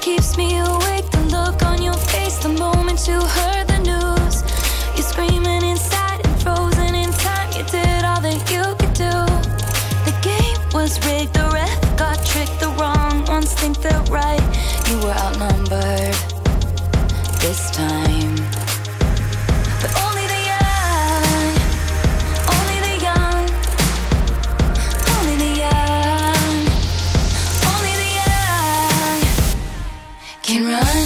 keeps me awake. The look on your face the moment you heard the news. You're screaming inside and frozen in time. You did all that you could do. The game was rigged, the ref got tricked. The wrong ones think they're right. You were outnumbered this time. But only the young, only the young, only the young, only the young can run,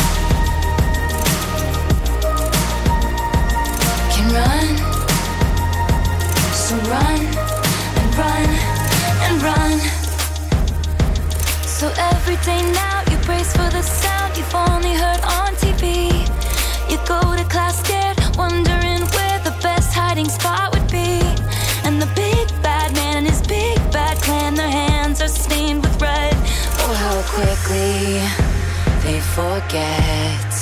can run. So run and run and run. So every day now you brace for the sound you've only heard on TV. You go to class scared, wondering where the best hiding spot would be. And the big bad man and his big bad clan, their hands are stained with red. Oh, how quickly they forget.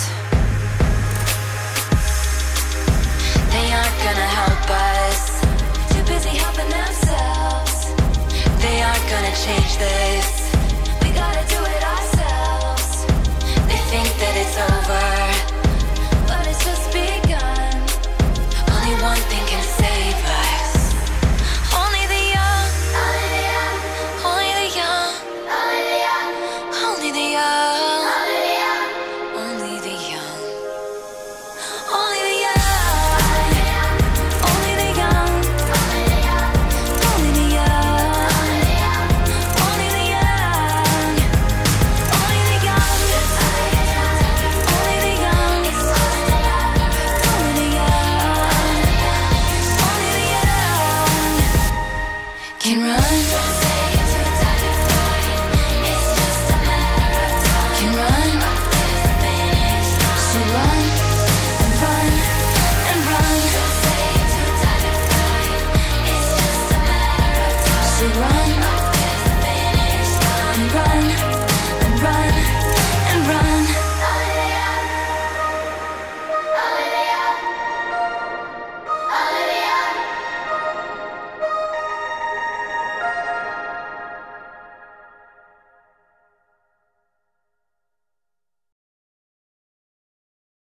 They aren't gonna help us, too busy helping themselves. They aren't gonna change this, we gotta do it ourselves. They think that it's over, but it's just begun. Only one thing can save us. Only the young, only the young, only the young, only the young, only the young, only the young, only the young, only the young, only the young, only the young, only the young, only the young, only the young, only the young can run, can run. So run and run and run.